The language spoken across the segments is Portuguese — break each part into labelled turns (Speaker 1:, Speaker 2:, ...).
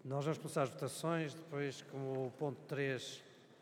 Speaker 1: Nós vamos começar as votações, depois, como o ponto 3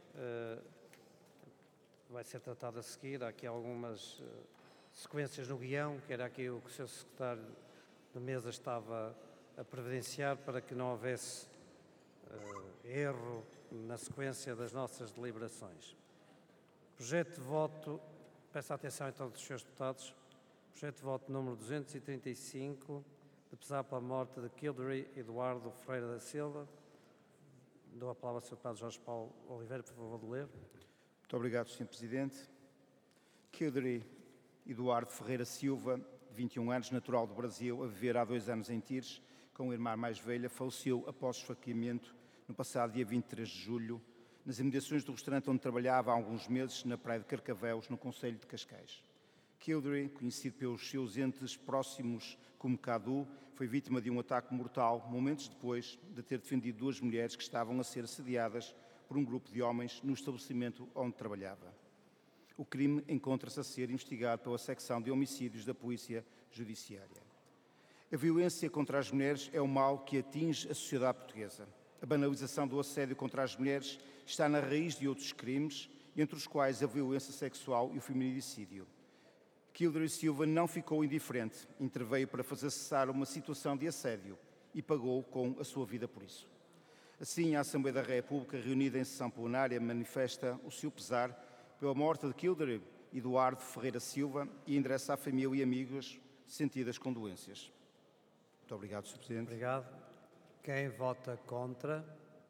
Speaker 1: vai ser tratado a seguir, há aqui algumas sequências no guião, que era aqui o que o Sr. Secretário de Mesa estava a providenciar para que não houvesse erro na sequência das nossas deliberações. Projeto de voto, peço a atenção então dos Srs. Deputados, projeto de voto número 235, de pesar pela morte de Kildare Eduardo Ferreira da Silva. Dou a palavra ao Sr. Deputado Jorge Paulo Oliveira, por favor, de ler.
Speaker 2: Muito obrigado, Sr. Presidente. Kildare Eduardo Ferreira Silva, de 21 anos, natural do Brasil, a viver há 2 anos em Tires, com a irmã mais velha, faleceu após esfaqueamento no passado dia 23 de julho, nas imediações do restaurante onde trabalhava há alguns meses, na praia de Carcavéus, no concelho de Cascais. Kildare, conhecido pelos seus entes próximos como Cadu, foi vítima de um ataque mortal momentos depois de ter defendido 2 mulheres que estavam a ser assediadas por um grupo de homens no estabelecimento onde trabalhava. O crime encontra-se a ser investigado pela secção de homicídios da Polícia Judiciária. A violência contra as mulheres é um mal que atinge a sociedade portuguesa. A banalização do assédio contra as mulheres está na raiz de outros crimes, entre os quais a violência sexual e o feminicídio. Kildare Silva não ficou indiferente, interveio para fazer cessar uma situação de assédio e pagou com a sua vida por isso. Assim, a Assembleia da República, reunida em sessão plenária, manifesta o seu pesar pela morte de Kildare Eduardo Ferreira Silva e endereça à família e amigos sentidas condolências. Muito obrigado, Sr. Presidente.
Speaker 1: Obrigado. Quem vota contra?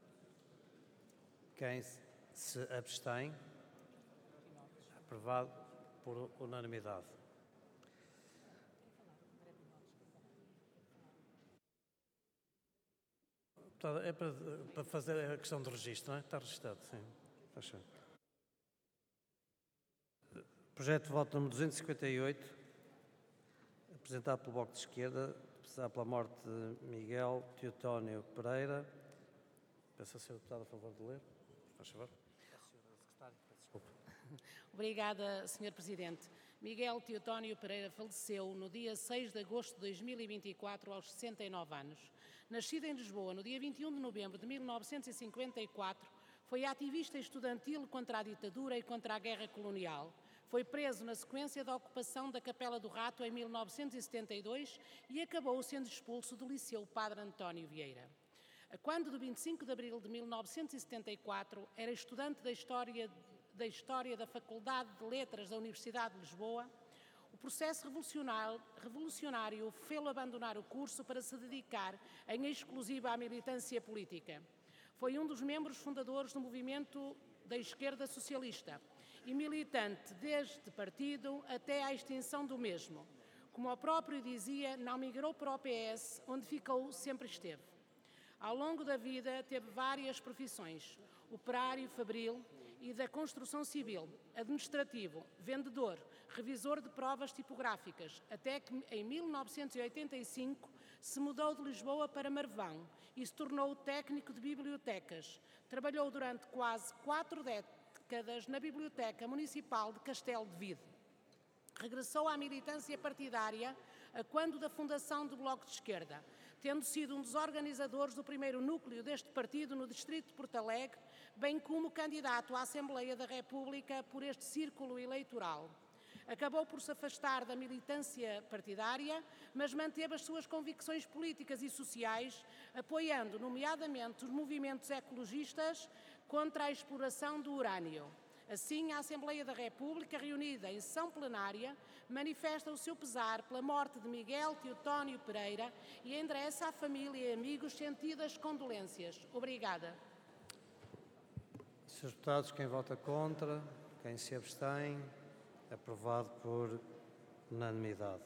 Speaker 1: Quem se abstém? Aprovado por unanimidade. É para fazer a questão do registro, não é? Está registado, sim. Faz favor. Projeto de voto número 258, apresentado pelo Bloco de Esquerda, apesar pela morte de Miguel Teotónio Pereira. Peço ao Sr. Deputado a favor de ler. Faz favor. Desculpe.
Speaker 3: Obrigada, Sr. Presidente. Miguel Teotónio Pereira faleceu no dia 6 de agosto de 2024, aos 69 anos. Nascido em Lisboa no dia 21 de novembro de 1954, foi ativista estudantil contra a ditadura e contra a guerra colonial. Foi preso na sequência da ocupação da Capela do Rato em 1972 e acabou sendo expulso do Liceu Padre António Vieira. Quando, do 25 de abril de 1974, era estudante da História da Faculdade de Letras da Universidade de Lisboa, o processo revolucionário fê-lo abandonar o curso para se dedicar em exclusiva à militância política. Foi um dos membros fundadores do movimento da esquerda socialista e militante deste partido até à extinção do mesmo. Como o próprio dizia, não migrou para o PS, onde ficou, sempre esteve. Ao longo da vida teve várias profissões: operário fabril e da construção civil, administrativo, vendedor, revisor de provas tipográficas, até que em 1985 se mudou de Lisboa para Marvão e se tornou técnico de bibliotecas. Trabalhou durante quase 4 décadas na Biblioteca Municipal de Castelo de Vide. Regressou à militância partidária a quando da fundação do Bloco de Esquerda, tendo sido um dos organizadores do primeiro núcleo deste partido no distrito de Porto Alegre, bem como candidato à Assembleia da República por este círculo eleitoral. Acabou por se afastar da militância partidária, mas manteve as suas convicções políticas e sociais, apoiando nomeadamente os movimentos ecologistas contra a exploração do urânio. Assim, a Assembleia da República, reunida em sessão plenária, manifesta o seu pesar pela morte de Miguel Teotónio Pereira e endereça à família e amigos sentidas condolências. Obrigada.
Speaker 1: Srs. Deputados, quem vota contra? Quem se abstém? Aprovado por unanimidade.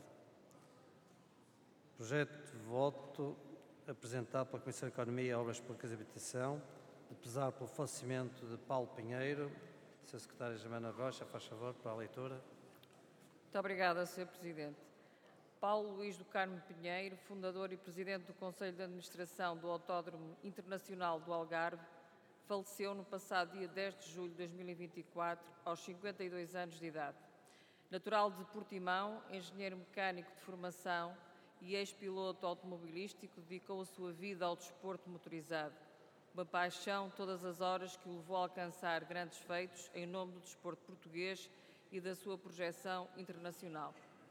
Speaker 1: Projeto de voto apresentado pela Comissão de Economia, Obras Públicas e Habitação, de pesar pelo falecimento de Paulo Pinheiro. Sra. Secretária Germana Rocha, faz favor para a leitura.
Speaker 4: Muito obrigada, Sr. Presidente. Paulo Luís do Carmo Pinheiro, fundador e presidente do Conselho de Administração do Autódromo Internacional do Algarve, faleceu no passado dia 10 de julho de 2024, aos 52 anos de idade. Natural de Portimão, engenheiro mecânico de formação, e ex-piloto automobilístico, dedicou a sua vida ao desporto motorizado. Uma paixão todas as horas que o levou a alcançar grandes feitos em nome do desporto português e da sua projeção internacional.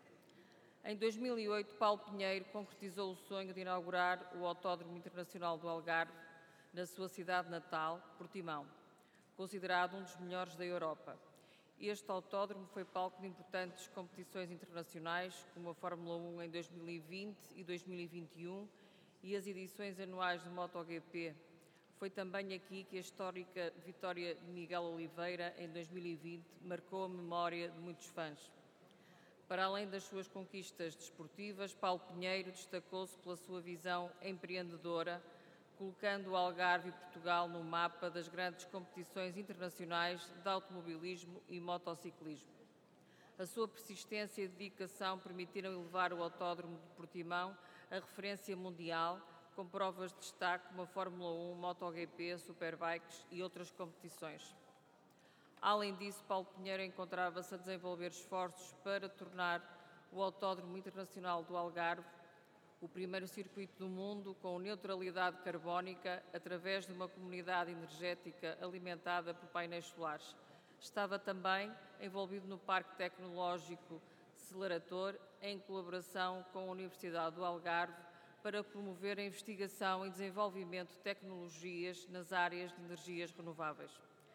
Speaker 4: Em 2008, Paulo Pinheiro concretizou o sonho de inaugurar o Autódromo Internacional do Algarve na sua cidade natal, Portimão, considerado um dos melhores da Europa. Este autódromo foi palco de importantes competições internacionais, como a Fórmula 1 em 2020 e 2021 e as edições anuais do MotoGP. Foi também aqui que a histórica vitória de Miguel Oliveira, em 2020, marcou a memória de muitos fãs. Para além das suas conquistas desportivas, Paulo Pinheiro destacou-se pela sua visão empreendedora, colocando o Algarve e Portugal no mapa das grandes competições internacionais de automobilismo e motociclismo. A sua persistência e dedicação permitiram elevar o Autódromo de Portimão a referência mundial, com provas de destaque como a Fórmula 1, MotoGP, Superbikes e outras competições. Além disso, Paulo Pinheiro encontrava-se a desenvolver esforços para tornar o Autódromo Internacional do Algarve o primeiro circuito do mundo com neutralidade carbónica através de uma comunidade energética alimentada por painéis solares. Estava também envolvido no Parque Tecnológico Celerator, em colaboração com a Universidade do Algarve, para promover a investigação e desenvolvimento de tecnologias nas áreas de energias renováveis.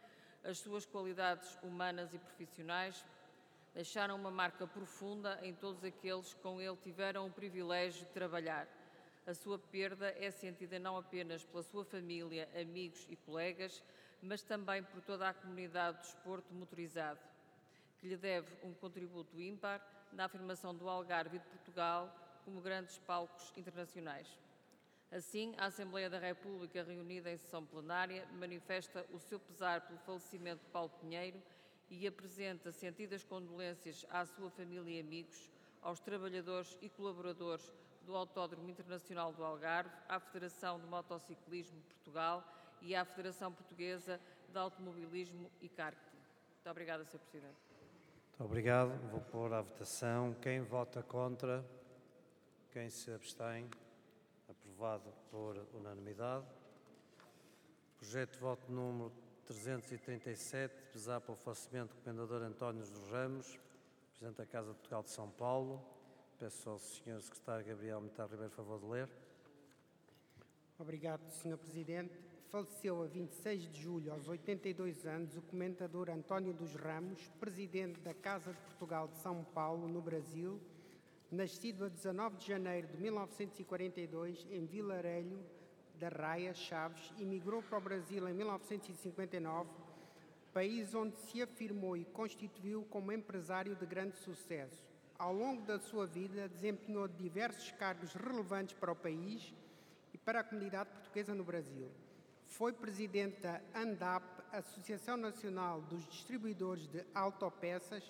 Speaker 4: As suas qualidades humanas e profissionais deixaram uma marca profunda em todos aqueles que com ele tiveram o privilégio de trabalhar. A sua perda é sentida não apenas pela sua família, amigos e colegas, mas também por toda a comunidade do desporto motorizado, que lhe deve um contributo ímpar na afirmação do Algarve e de Portugal como grandes palcos internacionais. Assim, a Assembleia da República, reunida em sessão plenária, manifesta o seu pesar pelo falecimento de Paulo Pinheiro e apresenta sentidas condolências à sua família e amigos, aos trabalhadores e colaboradores do Autódromo Internacional do Algarve, à Federação de Motociclismo de Portugal e à Federação Portuguesa de Automobilismo e Karting. Muito obrigada, Sr. Presidente.
Speaker 1: Muito obrigado. Vou pôr à votação. Quem vota contra? Quem se abstém? Aprovado por unanimidade. Projeto de voto número 337, pesar pelo falecimento do Comendador António dos Ramos, Presidente da Casa de Portugal de São Paulo. Peço ao Sr. Secretário Gabriel Militar Ribeiro, favor de ler.
Speaker 5: Obrigado, Sr. Presidente. Faleceu a 26 de julho, aos 82 anos, o Comendador António dos Ramos, Presidente da Casa de Portugal de São Paulo, no Brasil, nascido a 19 de janeiro de 1942, em Vilarelho da Raia, Chaves, emigrou para o Brasil em 1959, país onde se afirmou e constituiu como empresário de grande sucesso. Ao longo da sua vida, desempenhou diversos cargos relevantes para o país e para a comunidade portuguesa no Brasil. Foi presidente da ANDAP, Associação Nacional dos Distribuidores de Autopeças,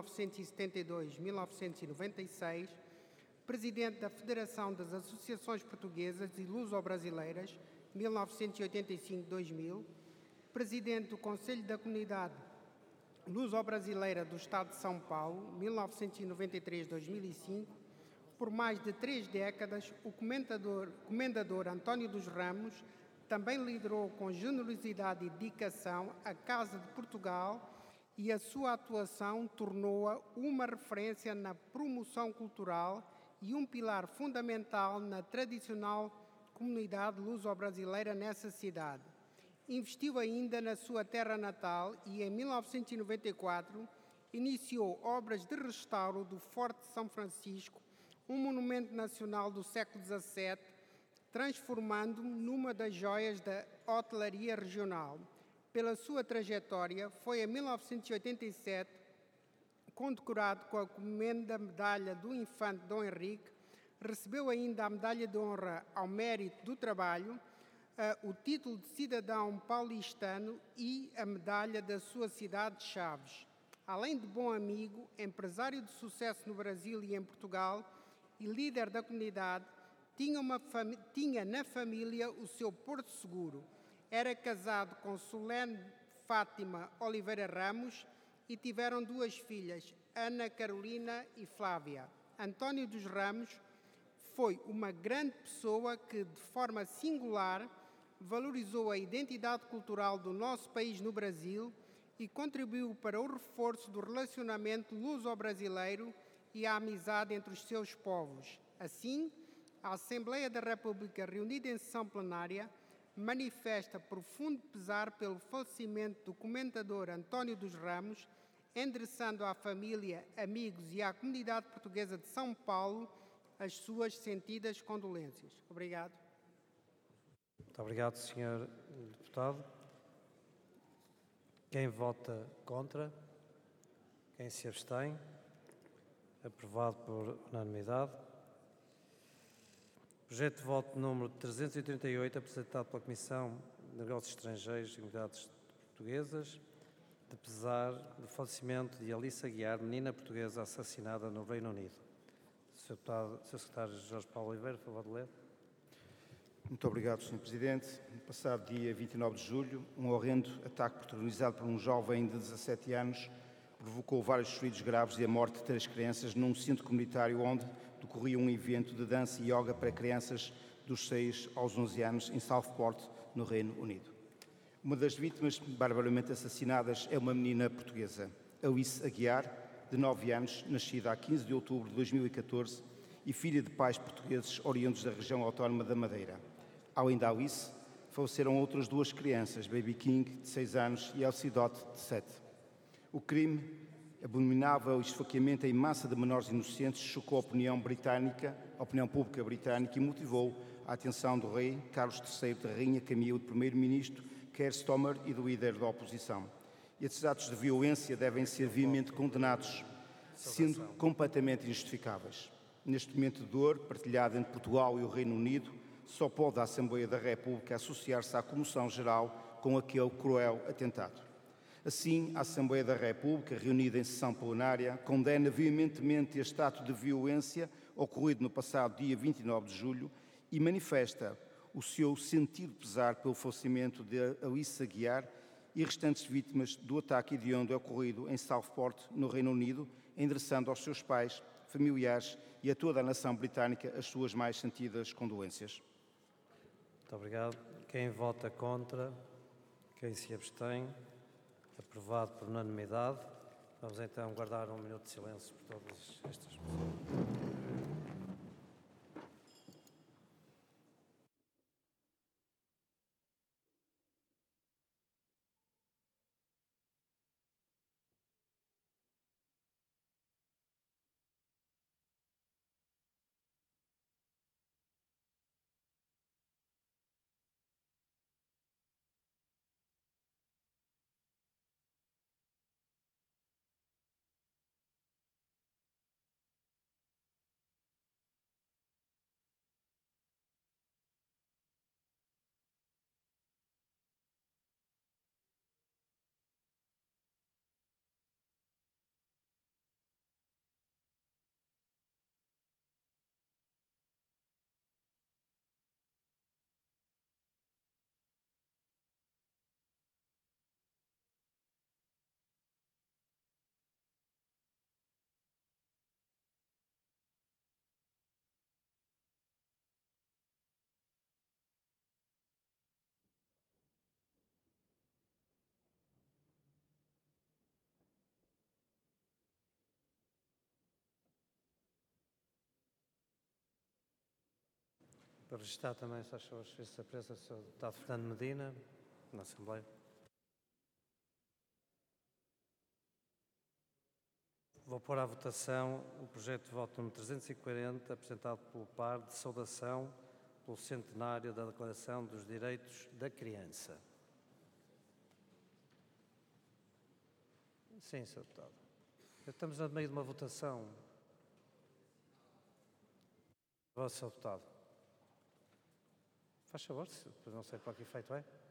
Speaker 5: 1972-1996, presidente da Federação das Associações Portuguesas e Luso-Brasileiras, 1985-2000, presidente do Conselho da Comunidade Luso-Brasileira do Estado de São Paulo, 1993-2005. Por mais de 3 décadas, o Comendador António dos Ramos também liderou com generosidade e dedicação a Casa de Portugal e a sua atuação tornou-a uma referência na promoção cultural e um pilar fundamental na tradicional comunidade luso-brasileira nessa cidade. Investiu ainda na sua terra natal e, em 1994, iniciou obras de restauro do Forte de São Francisco, um monumento nacional do século XVII, transformando-o numa das joias da hotelaria regional. Pela sua trajetória, foi em 1987 condecorado com a Comenda Medalha do Infante Dom Henrique, recebeu ainda a Medalha de Honra ao Mérito do Trabalho, o título de cidadão paulistano e a medalha da sua cidade de Chaves. Além de bom amigo, empresário de sucesso no Brasil e em Portugal e líder da comunidade, tinha na família o seu porto seguro. Era casado com Solene Fátima Oliveira Ramos e tiveram 2 filhas, Ana Carolina e Flávia. António dos Ramos foi uma grande pessoa que, de forma singular, valorizou a identidade cultural do nosso país no Brasil e contribuiu para o reforço do relacionamento luso-brasileiro e a amizade entre os seus povos. Assim, a Assembleia da República, reunida em sessão plenária, manifesta profundo pesar pelo falecimento do comentador António dos Ramos, endereçando à família, amigos e à comunidade portuguesa de São Paulo as suas sentidas condolências. Obrigado.
Speaker 1: Muito obrigado, Sr. Deputado. Quem vota contra? Quem se abstém? Aprovado por unanimidade. Projeto de voto número 338, apresentado pela Comissão de Negócios Estrangeiros e Comunidades Portuguesas, de pesar do falecimento de Alice Aguiar, menina portuguesa assassinada no Reino Unido. Sr. Secretário Jorge Paulo Oliveira, por favor de ler.
Speaker 2: Muito obrigado, Sr. Presidente. No passado dia 29 de julho, um horrendo ataque protagonizado por um jovem de 17 anos provocou vários feridos graves e a morte de 3 crianças num centro comunitário onde decorria um evento de dança e yoga para crianças dos 6 aos 11 anos em Southport, no Reino Unido. Uma das vítimas barbaramente assassinadas é uma menina portuguesa, Alice Aguiar, de 9 anos, nascida a 15 de outubro de 2014 e filha de pais portugueses oriundos da região autónoma da Madeira. Além da Alice, faleceram outras 2 crianças, Baby King, de 6 anos, e Elsie Dot, de 7. O crime, abominável esfaqueamento em massa de menores inocentes, chocou a opinião pública britânica e motivou a atenção do rei Carlos III, da rainha Camila, do primeiro-ministro Keir Starmer e do líder da oposição. E estes atos de violência devem ser viamente condenados, sendo completamente injustificáveis. Neste momento de dor, partilhada entre Portugal e o Reino Unido, só pode a Assembleia da República associar-se à comoção geral com aquele cruel atentado. Assim, a Assembleia da República, reunida em sessão plenária, condena veementemente este ato de violência ocorrido no passado dia 29 de julho e manifesta o seu sentido pesar pelo falecimento de Alice Aguiar e restantes vítimas do ataque hediondo ocorrido em Southport, no Reino Unido, endereçando aos seus pais, familiares e a toda a nação britânica as suas mais sentidas condolências.
Speaker 1: Muito obrigado. Quem vota contra? Quem se abstém? Aprovado por unanimidade. Vamos então guardar um minuto de silêncio por todas estas pessoas. Para registrar também, se achou a serviço da presença do Sr. Deputado Fernando Medina, na Assembleia. Vou pôr à votação o projeto de voto número 340, apresentado pelo PAR, de saudação pelo centenário da Declaração dos Direitos da Criança. Sim, Sr. Deputado. Estamos no meio de uma votação. Sr. Deputado. Faz favor, não sei para que efeito é.